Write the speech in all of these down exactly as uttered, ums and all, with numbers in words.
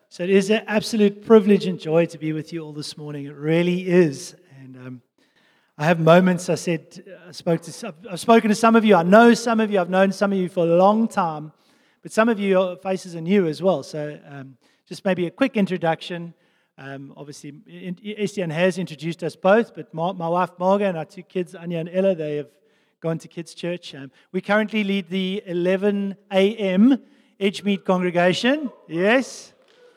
So it is an absolute privilege and joy to be with you all this morning. It really is. And um, I have moments, I said, I spoke to, I've spoken to some of you. I know some of you. I've known some of you for a long time. But some of your faces are new as well. So um, just maybe a quick introduction. Um, obviously, Estienne has introduced us both. But my, my wife, Marga, and our two kids, Anya and Ella, they have gone to kids' church. Um, we currently lead the eleven a.m. Edgemead congregation. Yes.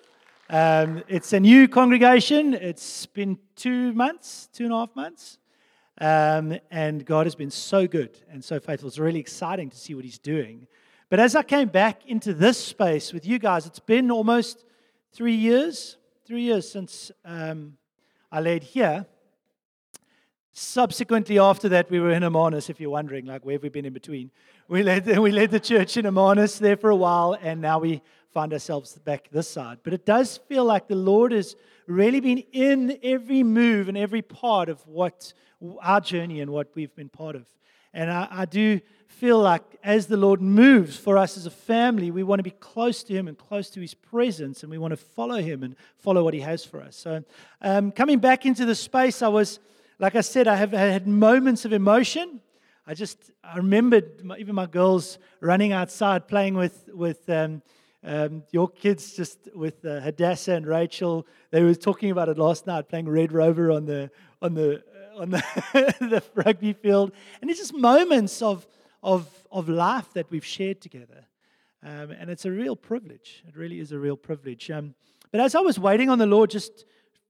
Um, it's a new congregation. It's been two months, two and a half months. Um, and God has been so good and so faithful. It's really exciting to see what He's doing. But as I came back into this space with you guys, it's been almost three years, three years since um, I led here. Subsequently, after that, we were in Hermanus, if you're wondering, like, where have we been in between? We led, we led the church in Hermanus there for a while, and now we find ourselves back this side. But it does feel like the Lord has really been in every move and every part of what our journey and what we've been part of. And I, I do feel like as the Lord moves for us as a family, we want to be close to Him and close to His presence, and we want to follow Him and follow what He has for us. So um, coming back into the space, I was, like I said, I have had moments of emotion. I just, I remembered my, even my girls running outside playing with, with um, um, your kids, just with uh, Hadassah and Rachel. They were talking about it last night, playing Red Rover on the on the on the, the rugby field. And it's just moments of of of life that we've shared together, um, and it's a real privilege. It really is a real privilege. Um, but as I was waiting on the Lord, just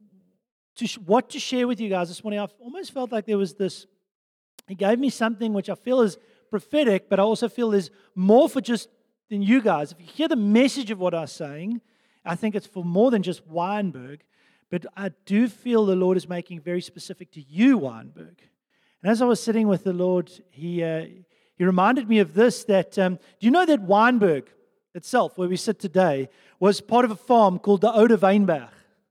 to sh- what to share with you guys this morning, I almost felt like there was this. He gave me something which I feel is prophetic, but I also feel is more for just than you guys. If you hear the message of what I'm saying, I think it's for more than just Wynberg, but I do feel the Lord is making very specific to you, Wynberg. And as I was sitting with the Lord, He uh, He reminded me of this, that, um, do you know that Wynberg itself, where we sit today, was part of a farm called the Oude Wynberg?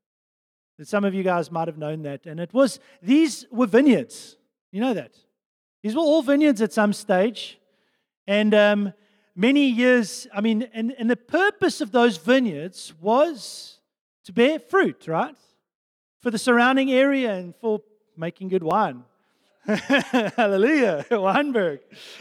And some of you guys might have known that. And it was, these were vineyards. You know that. These were all vineyards at some stage. And um, many years, I mean, and, and the purpose of those vineyards was to bear fruit, right? For the surrounding area and for making good wine. Hallelujah, Wynberg.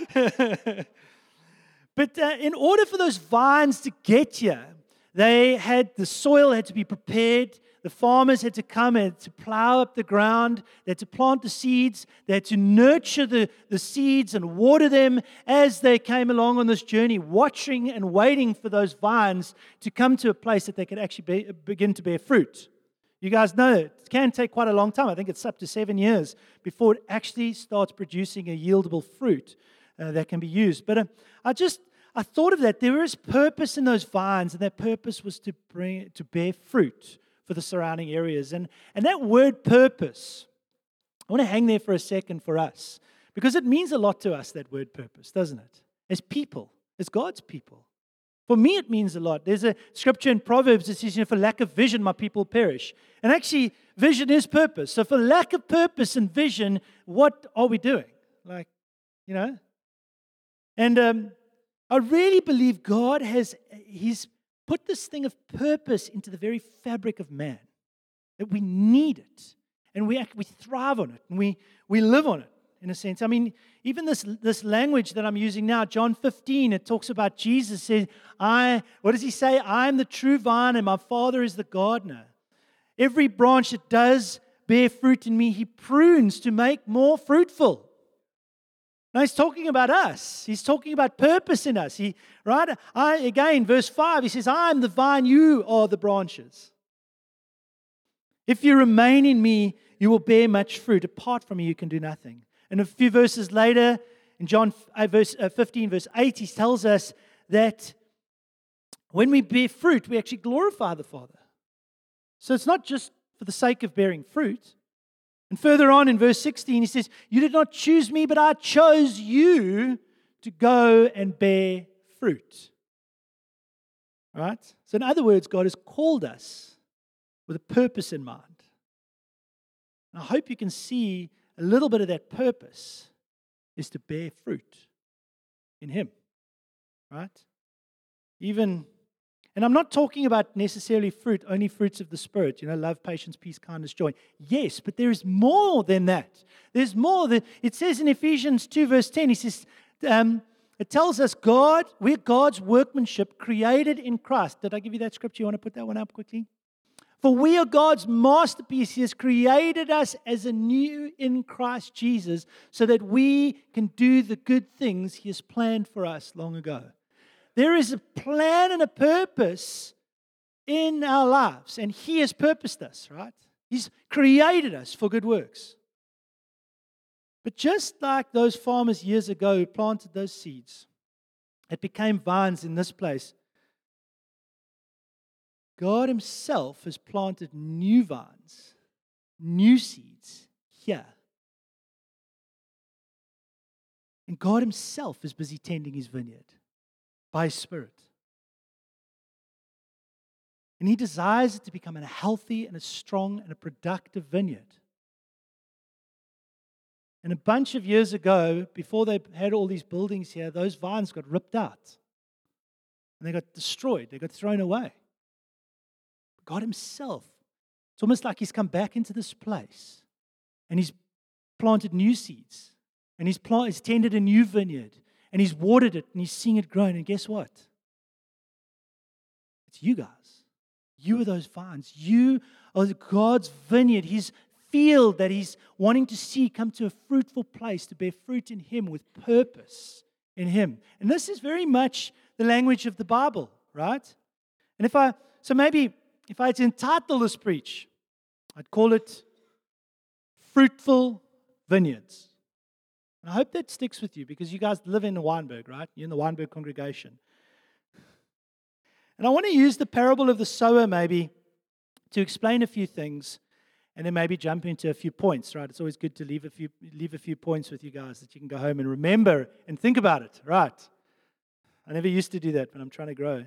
But uh, in order for those vines to get here, they had, the soil had to be prepared. The farmers had to come and to plow up the ground. They had to plant the seeds. They had to nurture the, the seeds and water them as they came along on this journey, watching and waiting for those vines to come to a place that they could actually be, begin to bear fruit. You guys know it can take quite a long time. I think it's up to seven years before it actually starts producing a yieldable fruit uh, that can be used. But uh, I just, I thought of that. There is purpose in those vines, and that purpose was to bring, to bear fruit for the surrounding areas. And, and that word purpose, I want to hang there for a second for us, because it means a lot to us, that word purpose, doesn't it? As people, as God's people. For me, it means a lot. There's a scripture in Proverbs that says, you know, for lack of vision, my people perish. And actually, vision is purpose. So for lack of purpose and vision, what are we doing? Like, you know? And um, I really believe God has, He's put this thing of purpose into the very fabric of man, that we need it, and we act, we thrive on it, and we, we live on it, in a sense. I mean, even this, this language that I'm using now, John fifteen, it talks about Jesus says, I, what does He say? I am the true vine, and my Father is the gardener. Every branch that does bear fruit in me, He prunes to make more fruitful. Now, He's talking about us. He's talking about purpose in us. He, right? I, again, verse five, He says, I am the vine, you are the branches. If you remain in me, you will bear much fruit. Apart from me, you can do nothing. And a few verses later, in John uh, verse, uh, fifteen, verse eight, He tells us that when we bear fruit, we actually glorify the Father. So it's not just for the sake of bearing fruit. And further on in verse sixteen, He says, you did not choose me, but I chose you to go and bear fruit. Right? So in other words, God has called us with a purpose in mind. And I hope you can see a little bit of that purpose is to bear fruit in Him. Right? Even And I'm not talking about necessarily fruit, only fruits of the Spirit, you know, love, patience, peace, kindness, joy. Yes, but there is more than that. There's more. That, it says in Ephesians two, verse ten, he says, um, it tells us God, we're God's workmanship created in Christ. Did I give you that scripture? You want to put that one up quickly? For we are God's masterpiece. He has created us as anew in Christ Jesus so that we can do the good things He has planned for us long ago. There is a plan and a purpose in our lives, and He has purposed us, right? He's created us for good works. But just like those farmers years ago who planted those seeds, it became vines in this place. God Himself has planted new vines, new seeds here. And God Himself is busy tending His vineyard by His Spirit. And He desires it to become a healthy and a strong and a productive vineyard. And a bunch of years ago, before they had all these buildings here, those vines got ripped out. And they got destroyed. They got thrown away. God Himself, it's almost like He's come back into this place. And He's planted new seeds. And He's, plant, he's tended a new vineyard. And He's watered it. And He's seeing it grow. And guess what? It's you guys. You are those vines. You are God's vineyard. His field that He's wanting to see come to a fruitful place to bear fruit in Him with purpose in Him. And this is very much the language of the Bible, right? And if I, so maybe if I had to entitle this preach, I'd call it Fruitful Vineyards. And I hope that sticks with you because you guys live in Wynberg, right? You're in the Wynberg congregation. And I want to use the parable of the sower maybe to explain a few things and then maybe jump into a few points, right? It's always good to leave a few leave a few points with you guys that you can go home and remember and think about it, right? I never used to do that, but I'm trying to grow.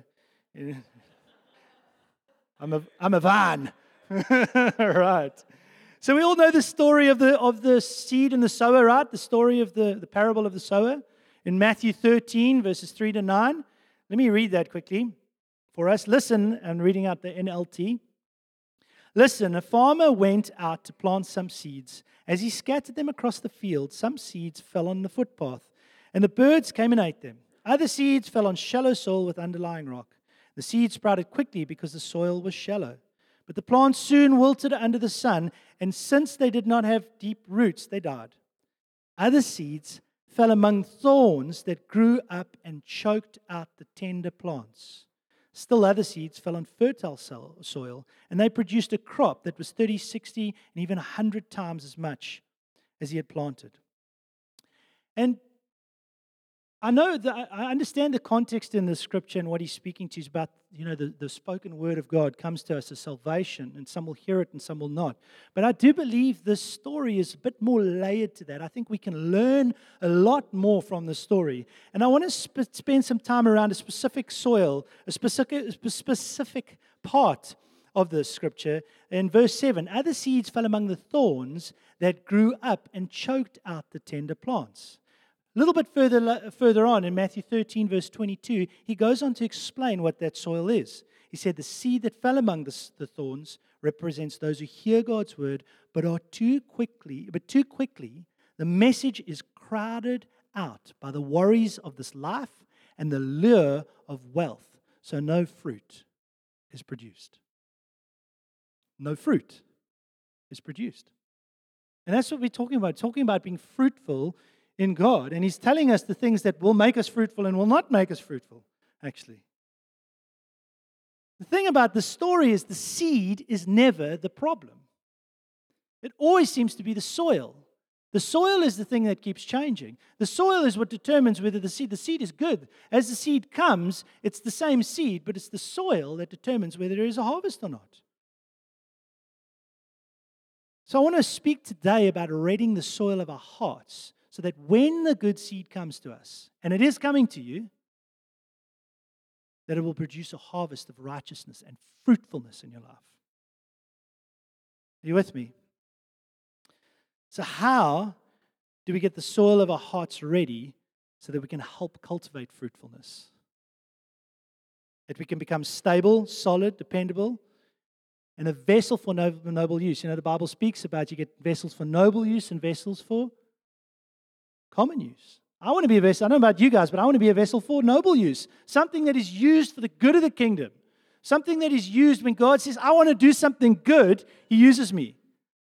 I'm a I'm a vine. Right. So we all know the story of the of the seed and the sower, right? The story of the, the parable of the sower in Matthew thirteen, verses three to nine. Let me read that quickly for us. Listen, I'm reading out the N L T. Listen, a farmer went out to plant some seeds. As he scattered them across the field, some seeds fell on the footpath, and the birds came and ate them. Other seeds fell on shallow soil with underlying rock. The seeds sprouted quickly because the soil was shallow. But the plants soon wilted under the sun, and since they did not have deep roots, they died. Other seeds fell among thorns that grew up and choked out the tender plants. Still other seeds fell on fertile soil, and they produced a crop that was thirty, sixty, and even one hundred times as much as he had planted. And I know that I understand the context in the scripture and what he's speaking to is about, you know, the, the spoken word of God comes to us as salvation, and some will hear it and some will not. But I do believe this story is a bit more layered to that. I think we can learn a lot more from the story. And I want to sp- spend some time around a specific soil, a specific, a specific part of the scripture. In verse seven, other seeds fell among the thorns that grew up and choked out the tender plants. A little bit further, further on in Matthew thirteen, verse twenty-two, he goes on to explain what that soil is. He said, the seed that fell among the, the thorns represents those who hear God's word, but are too quickly, but too quickly, the message is crowded out by the worries of this life and the lure of wealth, so no fruit is produced. No fruit is produced. And that's what we're talking about, talking about being fruitful in God. And He's telling us the things that will make us fruitful and will not make us fruitful, actually. The thing about the story is the seed is never the problem. It always seems to be the soil. The soil is the thing that keeps changing. The soil is what determines whether the seed, the seed is good. As the seed comes, it's the same seed, but it's the soil that determines whether there is a harvest or not. So I want to speak today about redding the soil of our hearts, so that when the good seed comes to us, and it is coming to you, that it will produce a harvest of righteousness and fruitfulness in your life. Are you with me? So how do we get the soil of our hearts ready so that we can help cultivate fruitfulness? that we can become stable, solid, dependable, and a vessel for noble, noble use. You know, the Bible speaks about you get vessels for noble use and vessels for common use. I want to be a vessel, I don't know about you guys, but I want to be a vessel for noble use. Something that is used for the good of the kingdom. Something that is used when God says, I want to do something good, He uses me.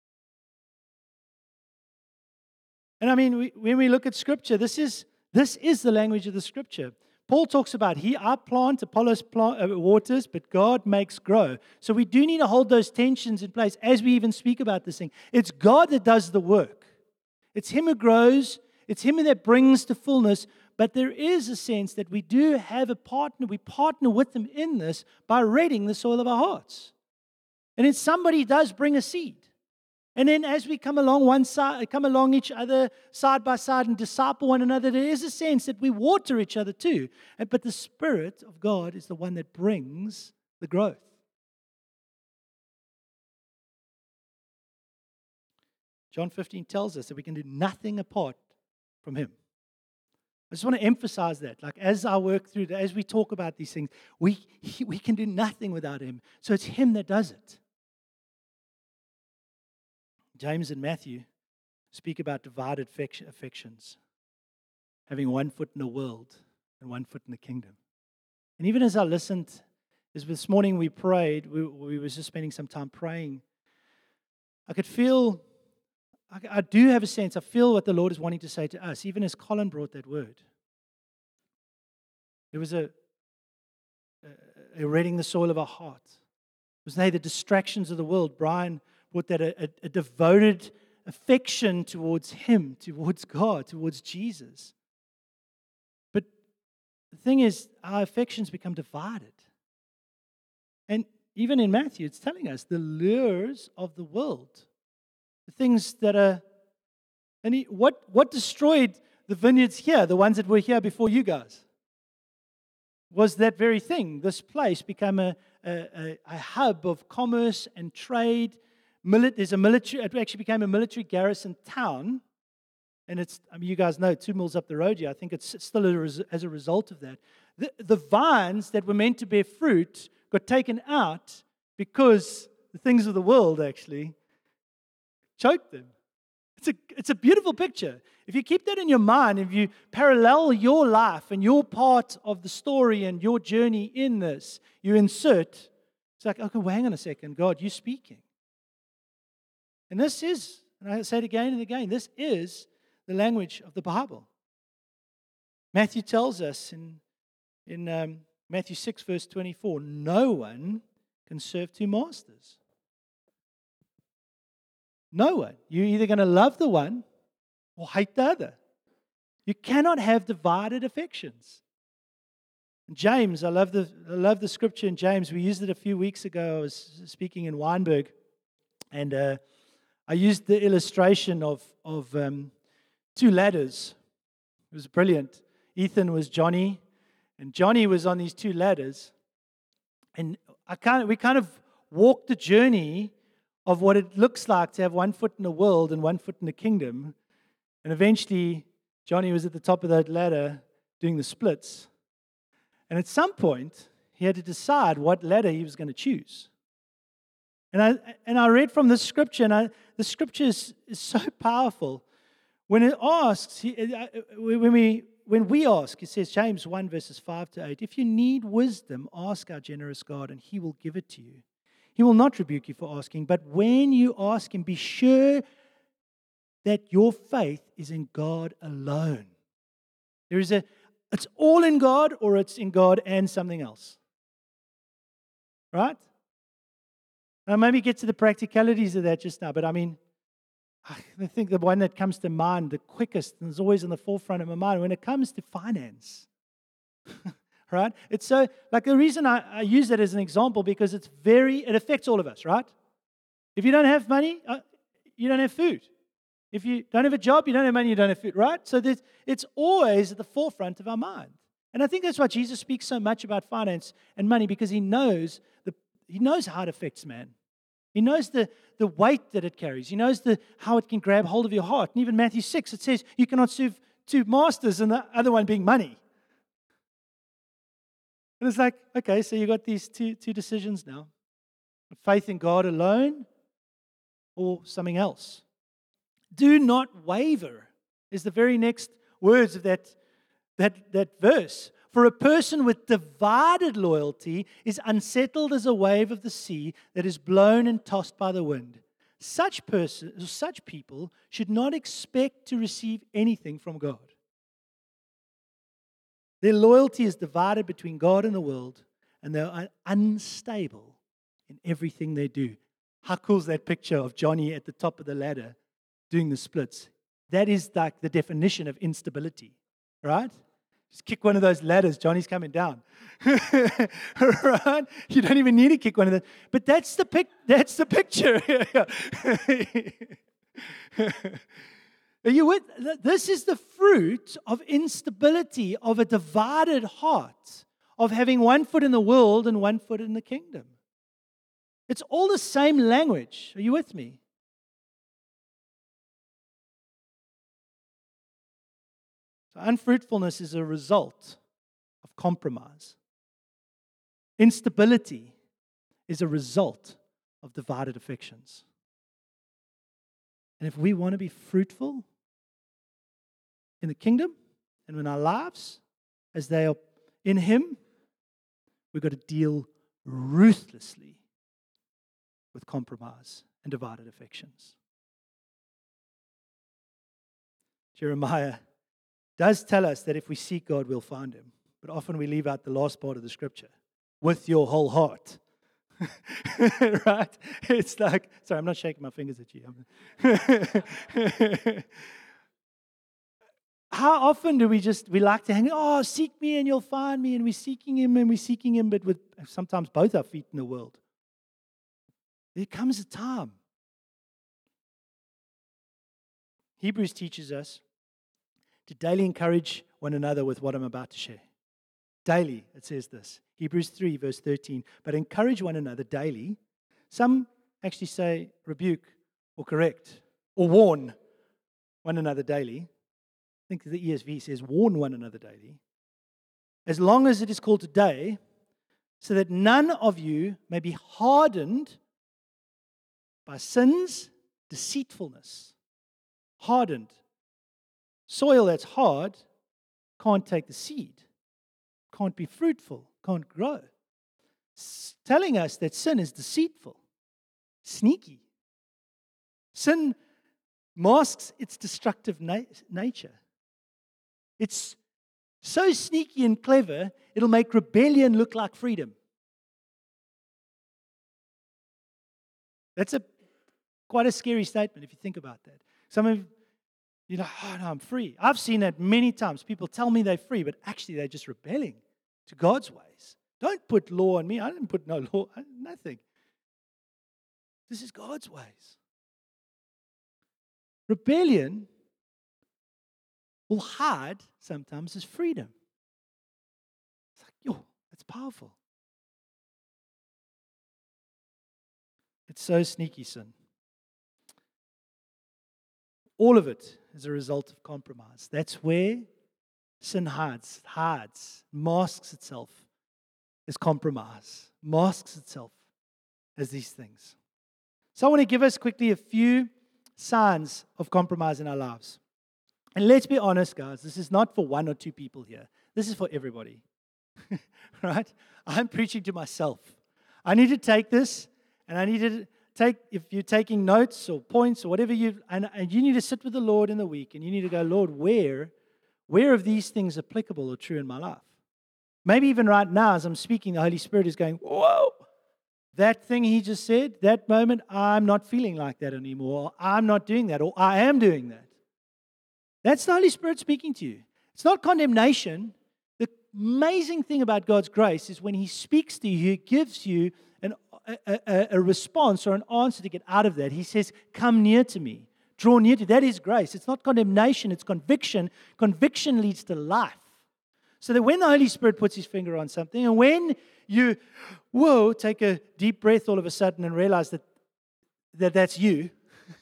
And I mean, we, when we look at Scripture, this is this is the language of the Scripture. Paul talks about, he, I plant, Apollos plant, uh, waters, but God makes grow. So we do need to hold those tensions in place as we even speak about this thing. It's God that does the work. It's Him who grows. It's Him that brings to fullness. But there is a sense that we do have a partner. We partner with Him in this by redding the soil of our hearts. And then somebody does bring a seed. And then as we come along one side, come along each other side by side and disciple one another, there is a sense that we water each other too. But the Spirit of God is the one that brings the growth. John fifteen tells us that we can do nothing apart from Him. I just want to emphasize that. Like as I work through, as we talk about these things, we, we can do nothing without Him. So it's Him that does it. James and Matthew speak about divided affections, having one foot in the world and one foot in the kingdom. And even as I listened, as this morning we prayed, we, we were just spending some time praying, I could feel, I, I do have a sense, I feel what the Lord is wanting to say to us, even as Colin brought that word. There was a, a, a redding the soil of our heart. It was they the distractions of the world. Brian brought that a, a, a devoted affection towards Him, towards God, towards Jesus. But the thing is, our affections become divided. And even in Matthew, it's telling us the lures of the world, the things that are, and he, what, what destroyed the vineyards here, the ones that were here before you guys, was that very thing. This place became a, a, a hub of commerce and trade. Mili- there's a military, it actually became a military garrison town. And it's, I mean, you guys know, two mills up the road here. I think it's still a res- as a result of that. The, the vines that were meant to bear fruit got taken out because the things of the world actually choked them. It's a, it's a beautiful picture. If you keep that in your mind, if you parallel your life and your part of the story and your journey in this, you insert, it's like, okay, well, hang on a second, God, you're speaking. And this is, and I say it again and again, this is the language of the Bible. Matthew tells us in, in um, Matthew six, verse twenty-four, no one can serve two masters. No one. You're either going to love the one or hate the other. You cannot have divided affections. James, I love the I love the scripture in James. We used it a few weeks ago. I was speaking in Weinberg, and uh, I used the illustration of of um, two ladders. It was brilliant. Ethan was Johnny, and Johnny was on these two ladders, and I kind of, we kind of walked the journey of what it looks like to have one foot in the world and one foot in the kingdom. And eventually, Johnny was at the top of that ladder doing the splits. And at some point, he had to decide what ladder he was going to choose. And I and I read from this scripture, and I, the scripture is, is so powerful. When it asks, he, when we when we ask, it says, James one, verses five to eight, if you need wisdom, ask our generous God, and He will give it to you. He will not rebuke you for asking, but when you ask Him, be sure that your faith is in God alone. There is a, it's all in God, or it's in God and something else. Right? Now, maybe get to the practicalities of that just now, but I mean, I think the one that comes to mind the quickest and is always in the forefront of my mind when it comes to finance. Right? It's so, like the reason I, I use that as an example, because it's very, it affects all of us, right? If you don't have money, uh, you don't have food. If you don't have a job, you don't have money, you don't have food, right? So it's always at the forefront of our mind. And I think that's why Jesus speaks so much about finance and money, because He knows the He knows how it affects man. He knows the, the weight that it carries. He knows the how it can grab hold of your heart. And even Matthew six, it says you cannot serve two masters, and the other one being money. And it's like, okay, so you got these two, two decisions now. Faith in God alone or something else. Do not waver is the very next words of that, that, that verse. For a person with divided loyalty is unsettled as a wave of the sea that is blown and tossed by the wind. Such persons, such people should not expect to receive anything from God. Their loyalty is divided between God and the world, and they are unstable in everything they do. How cool is that picture of Johnny at the top of the ladder doing the splits? That is like the definition of instability, right? Just kick one of those ladders, Johnny's coming down. Right? You don't even need to kick one of those. But that's the pic that's the picture. Are you with? This is the fruit of instability, of a divided heart, of having one foot in the world and one foot in the kingdom. It's all the same language. Are you with me? So unfruitfulness is a result of compromise. Instability is a result of divided affections. And if we want to be fruitful in the kingdom and in our lives as they are in Him, we've got to deal ruthlessly with compromise and divided affections. Jeremiah does tell us that if we seek God, we'll find Him. But often we leave out the last part of the scripture, with your whole heart. Right? It's like, sorry, I'm not shaking my fingers at you. How often do we just, we like to hang, oh, seek me and you'll find me, and we're seeking Him and we're seeking Him, but with sometimes both our feet in the world. There comes a time. Hebrews teaches us to daily encourage one another with what I'm about to share. Daily, it says this. Hebrews three, verse thirteen. But encourage one another daily. Some actually say rebuke or correct or warn one another daily. I think the E S V says warn one another daily. As long as it is called today, so that none of you may be hardened by sin's deceitfulness. Hardened. Soil that's hard can't take the seed, can't be fruitful, can't grow. It's telling us that sin is deceitful, sneaky. Sin masks its destructive na- nature. It's so sneaky and clever, it'll make rebellion look like freedom. That's a quite a scary statement if you think about that. Some of You're like, oh, no, I'm free. I've seen that many times. People tell me they're free, but actually they're just rebelling to God's ways. Don't put law on me. I didn't put no law, nothing. This is God's ways. Rebellion will hide sometimes as freedom. It's like, yo, that's powerful. It's so sneaky, sin. All of it is a result of compromise. That's where sin hides, hides, masks itself as compromise, masks itself as these things. So I want to give us quickly a few signs of compromise in our lives. And let's be honest, guys, this is not for one or two people here. This is for everybody. Right? I'm preaching to myself. I need to take this, and I need to take, if you're taking notes or points or whatever you, and, and you need to sit with the Lord in the week, and you need to go, Lord, where, where are these things applicable or true in my life? Maybe even right now, as I'm speaking, the Holy Spirit is going, whoa, that thing He just said, that moment, I'm not feeling like that anymore. Or I'm not doing that, or I am doing that. That's the Holy Spirit speaking to you. It's not condemnation. The amazing thing about God's grace is when He speaks to you, He gives you an, a, a, a response or an answer to get out of that. He says, come near to me. Draw near to me. That is grace. It's not condemnation. It's conviction. Conviction leads to life. So that when the Holy Spirit puts His finger on something, and when you, whoa, take a deep breath all of a sudden and realize that, that that's you,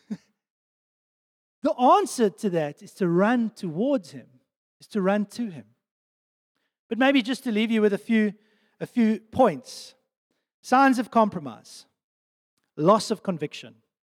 the answer to that is to run towards Him, is to run to Him. But maybe just to leave you with a few a few points. Signs of compromise. Loss of conviction.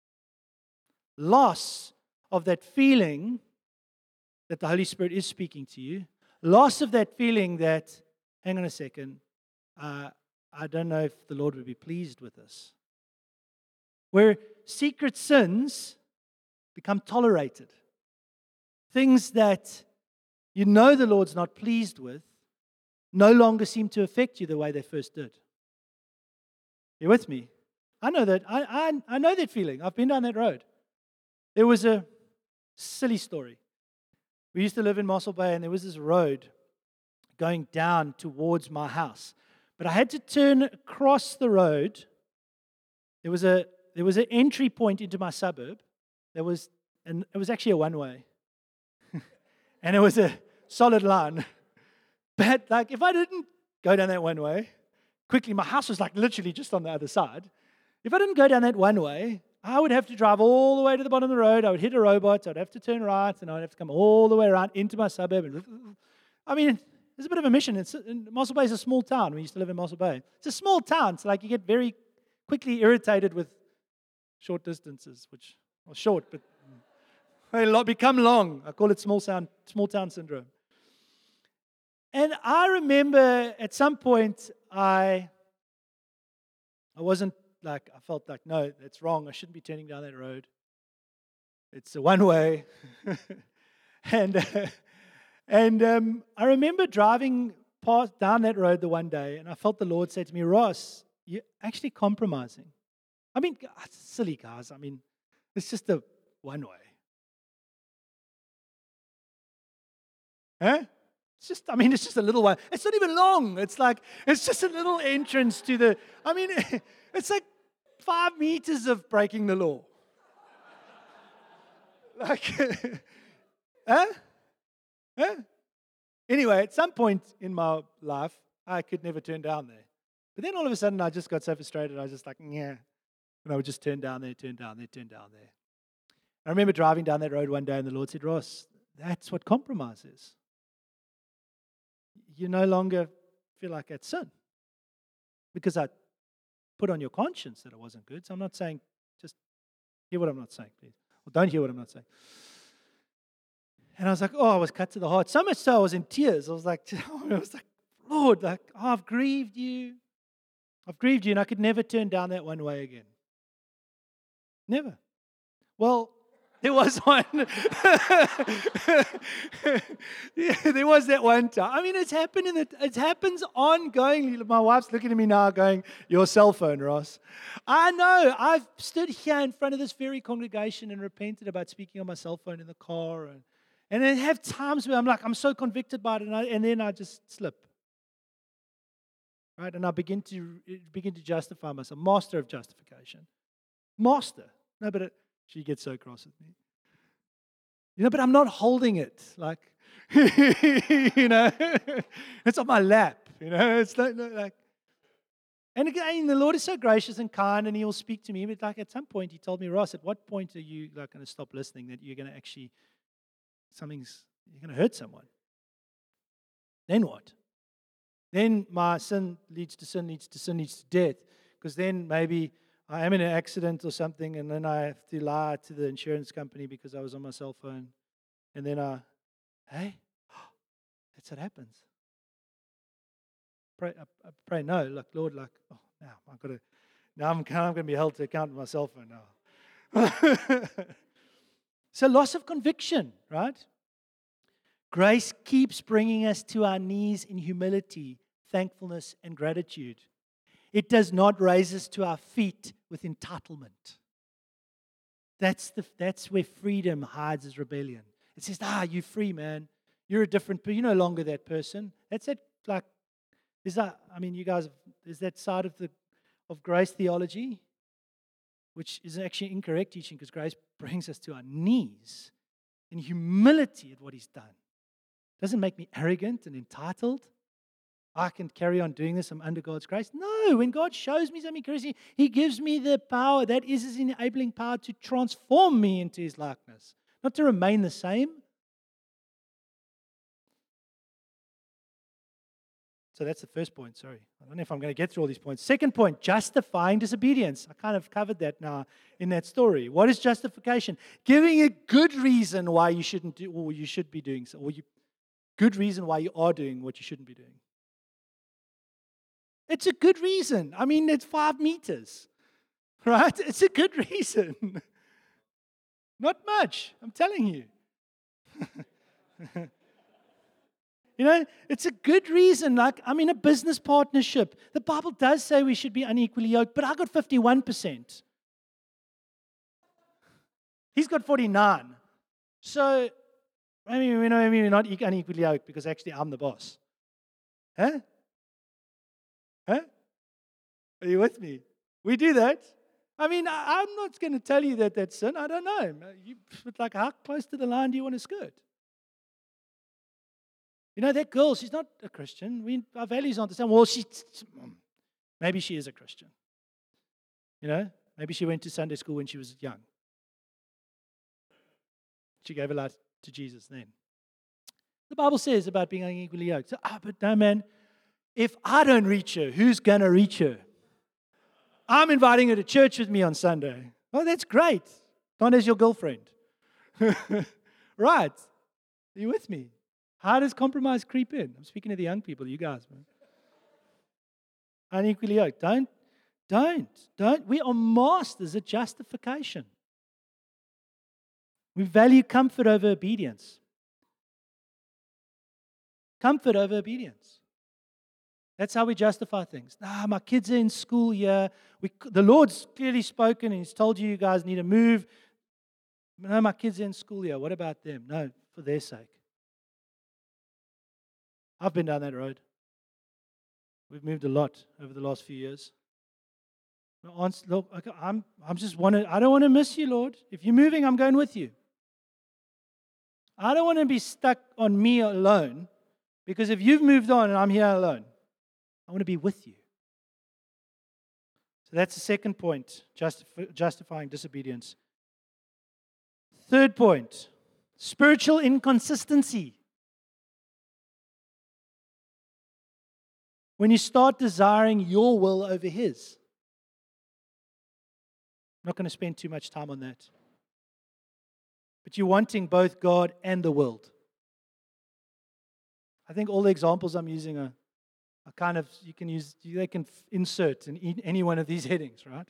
Loss of that feeling that the Holy Spirit is speaking to you. Loss of that feeling that, hang on a second, uh, I don't know if the Lord would be pleased with this. Where secret sins become tolerated. Things that you know the Lord's not pleased with no longer seem to affect you the way they first did. You with me? I know that. I, I, I know that feeling. I've been down that road. There was a silly story. We used to live in Mossel Bay, and there was this road going down towards my house. But I had to turn across the road. There was a there was an entry point into my suburb. There was, and it was actually a one-way. And it was a solid line. But like, if I didn't go down that one way, quickly, my house was like literally just on the other side. If I didn't go down that one way, I would have to drive all the way to the bottom of the road. I would hit a robot. I'd have to turn right, and I'd have to come all the way around into my suburb. And, I mean, it's a bit of a mission. It's, Mossel Bay is a small town. We used to live in Mossel Bay. It's a small town, so like you get very quickly irritated with short distances, which are short, but they become long. I call it small town, small town syndrome. And I remember at some point I, I wasn't like, I felt like, no, that's wrong. I shouldn't be turning down that road. It's a one-way. and uh, and um, I remember driving past down that road the one day, and I felt the Lord say to me, Ross, you're actually compromising. I mean, silly guys. I mean, it's just a one-way. Huh? It's just, I mean, it's just a little one. It's not even long. It's like, it's just a little entrance to the, I mean, it's like five meters of breaking the law. Like, huh? Huh? Anyway, at some point in my life, I could never turn down there. But then all of a sudden, I just got so frustrated, I was just like, yeah. And I would just turn down there, turn down there, turn down there. I remember driving down that road one day, and the Lord said, Ross, that's what compromise is. You no longer feel like that's sin. Because I put on your conscience that it wasn't good. So I'm not saying, just hear what I'm not saying, please. Or don't hear what I'm not saying. And I was like, oh, I was cut to the heart. So much so I was in tears. I was like, I was like, Lord, like, oh, I've grieved you. I've grieved you, and I could never turn down that one way again. Never. Well, there was one. Yeah, there was that one time. I mean, it's happened in the, it happens ongoingly. My wife's looking at me now going, your cell phone, Ross. I know. I've stood here in front of this very congregation and repented about speaking on my cell phone in the car. And, and I have times where I'm like, I'm so convicted by it, and, I, and then I just slip. Right? And I begin to begin to justify myself. Master of justification. Master. No, but it, she gets so cross with me. You know, but I'm not holding it. Like, you know, it's on my lap. You know, it's like, like, and again, the Lord is so gracious and kind, and He will speak to me. But like at some point, He told me, Ross, at what point are you like going to stop listening? That you're going to actually something's you're going to hurt someone. Then what? Then my sin leads to sin, leads to sin, leads to death. Because then maybe I am in an accident or something, and then I have to lie to the insurance company because I was on my cell phone. And then I, hey, that's what happens. Pray, I, I pray, no, like, Lord, like, oh, now I've got to, now I'm, I'm going to be held to account with my cell phone now. So loss of conviction, right? Grace keeps bringing us to our knees in humility, thankfulness, and gratitude. It does not raise us to our feet with entitlement. That's the that's where freedom hides as rebellion. It says, ah, you're free, man. You're a different person. You're no longer that person. That's it. Like, is that, I mean, you guys, is that side of the of grace theology, which is actually incorrect teaching, because grace brings us to our knees in humility at what He's done. Doesn't make me arrogant and entitled. I can carry on doing this. I'm under God's grace. No, when God shows me something crazy, He gives me the power. That is His enabling power to transform me into His likeness, not to remain the same. So that's the first point, sorry. I don't know if I'm going to get through all these points. Second point, justifying disobedience. I kind of covered that now in that story. What is justification? Giving a good reason why you shouldn't do, or you should be doing so, or you, good reason why you are doing what you shouldn't be doing. It's a good reason. I mean, it's five meters, right? It's a good reason. Not much, I'm telling you. You know, it's a good reason. Like, I'm in a business partnership. The Bible does say we should be unequally yoked, but I got fifty-one percent. He's got forty-nine. So, I mean, we know maybe we're not unequally yoked because actually I'm the boss. Huh? Huh? Are you with me? We do that. I mean, I, I'm not going to tell you that that's sin. I don't know. You, but like, how close to the line do you want to skirt? You know, that girl, she's not a Christian. We, our values aren't the same. Well, she, maybe she is a Christian. You know, maybe she went to Sunday school when she was young. She gave her life to Jesus then. The Bible says about being unequally yoked. So, ah, but no, man, if I don't reach her, who's going to reach her? I'm inviting her to church with me on Sunday. Oh, that's great. Not as your girlfriend. Right. Are you with me? How does compromise creep in? I'm speaking to the young people, you guys, man. Unequally yoked. Don't, don't, don't. We are masters at justification. We value comfort over obedience. Comfort over obedience. That's how we justify things. Ah, my kids are in school here. We, the Lord's clearly spoken and He's told you you guys need to move. No, my kids are in school here. What about them? No, for their sake. I've been down that road. We've moved a lot over the last few years. Look, I'm, I'm just wanting, I don't want to miss you, Lord. If you're moving, I'm going with you. I don't want to be stuck on me alone, because if you've moved on and I'm here alone, I want to be with you. So that's the second point, justif- justifying disobedience. Third point, spiritual inconsistency. When you start desiring your will over His. I'm not going to spend too much time on that. But you're wanting both God and the world. I think all the examples I'm using are, are kind of, you can use, they can insert in any one of these headings, right?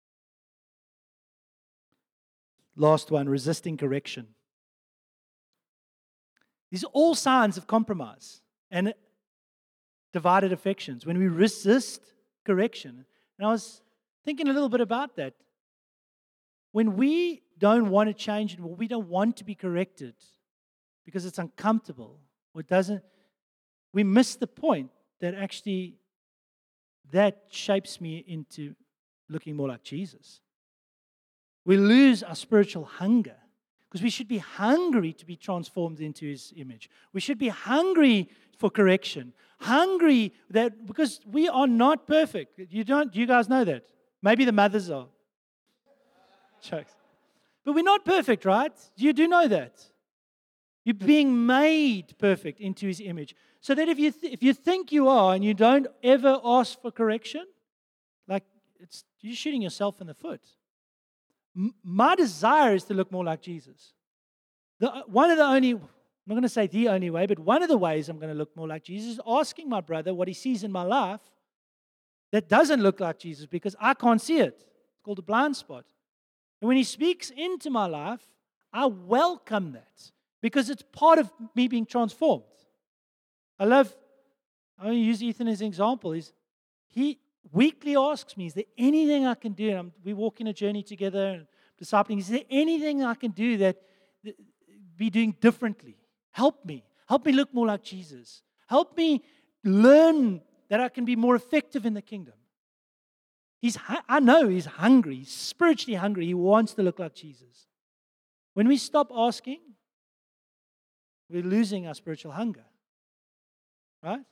Last one, resisting correction. These are all signs of compromise and divided affections, when we resist correction. And I was thinking a little bit about that. When we don't want to change and we don't want to be corrected because it's uncomfortable or it doesn't, we miss the point that actually that shapes me into looking more like Jesus. We lose our spiritual hunger because we should be hungry to be transformed into His image. We should be hungry for correction. Hungry that because we are not perfect. You don't. You guys know that. Maybe the mothers are. Jokes. But we're not perfect, right? You do know that. You're being made perfect into His image. So that if you th- if you think you are and you don't ever ask for correction, like it's you're shooting yourself in the foot. M- my desire is to look more like Jesus. The, one of the only I'm not going to say the only way, but one of the ways I'm going to look more like Jesus is asking my brother what he sees in my life that doesn't look like Jesus because I can't see it. It's called a blind spot. And when he speaks into my life, I welcome that because it's part of me being transformed. I love, I want to use Ethan as an example. Is he weekly asks me, is there anything I can do? And I'm, we walk in a journey together and discipling. Is there anything I can do that, that be doing differently? Help me. Help me look more like Jesus. Help me learn that I can be more effective in the kingdom. He's, I know he's hungry. He's spiritually hungry. He wants to look like Jesus. When we stop asking, we're losing our spiritual hunger. Right?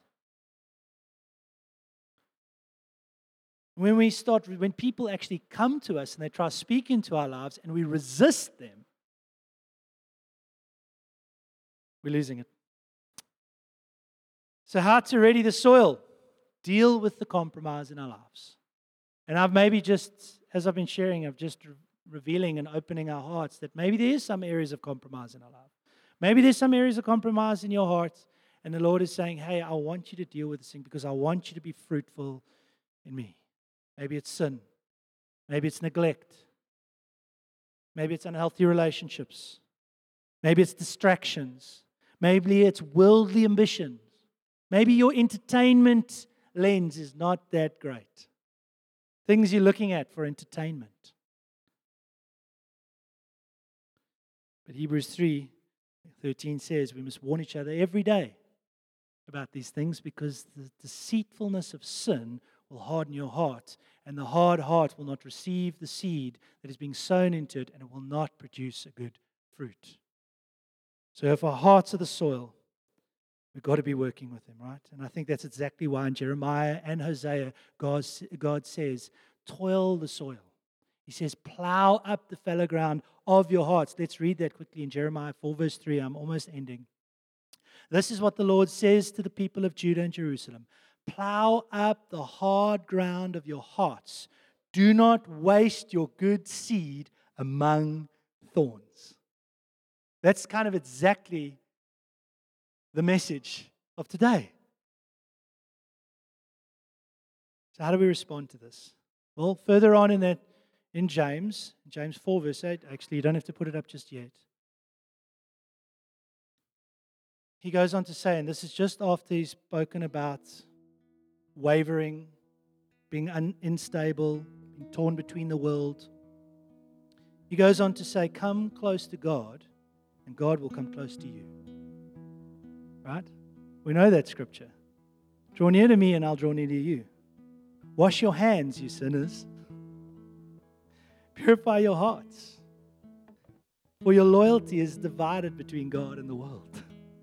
When we start, when people actually come to us and they try to speak into our lives and we resist them, we're losing it. So how to ready the soil? Deal with the compromise in our lives. And I've maybe just, as I've been sharing, I've just re- revealing and opening our hearts that maybe there is some areas of compromise in our life. Maybe there's some areas of compromise in your heart, and the Lord is saying, hey, I want you to deal with this thing because I want you to be fruitful in me. Maybe it's sin. Maybe it's neglect. Maybe it's unhealthy relationships. Maybe it's distractions. Maybe it's worldly ambitions. Maybe your entertainment lens is not that great. Things you're looking at for entertainment. But Hebrews three thirteen says we must warn each other every day about these things because the deceitfulness of sin will harden your heart, and the hard heart will not receive the seed that is being sown into it, and it will not produce a good fruit. So if our hearts are the soil, we've got to be working with them, right? And I think that's exactly why in Jeremiah and Hosea, God, God says, toil the soil. He says, plow up the fallow ground of your hearts. Let's read that quickly in Jeremiah four, verse three. I'm almost ending. This is what the Lord says to the people of Judah and Jerusalem. Plow up the hard ground of your hearts. Do not waste your good seed among thorns. That's kind of exactly the message of today. So how do we respond to this? Well, further on in that, in James, James four, verse eight, actually, you don't have to put it up just yet. He goes on to say, and this is just after he's spoken about wavering, being un- unstable, being torn between the world. He goes on to say, come close to God, and God will come close to you. Right? We know that scripture. Draw near to me, and I'll draw near to you. Wash your hands, you sinners. Purify your hearts. For your loyalty is divided between God and the world.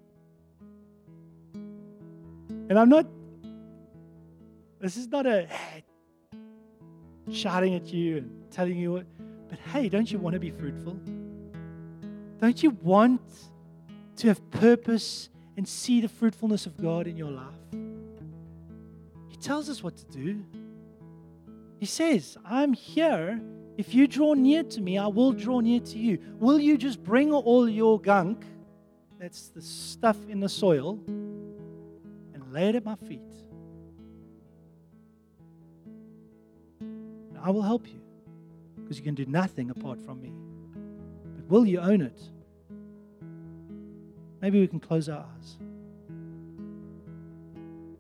And I'm not, this is not a hey, shouting at you and telling you what, but hey, don't you want to be fruitful? Don't you want to have purpose and see the fruitfulness of God in your life? He tells us what to do. He says, I'm here. If you draw near to me, I will draw near to you. Will you just bring all your gunk, that's the stuff in the soil, and lay it at my feet? And I will help you, because you can do nothing apart from me. But will you own it? Maybe we can close our eyes.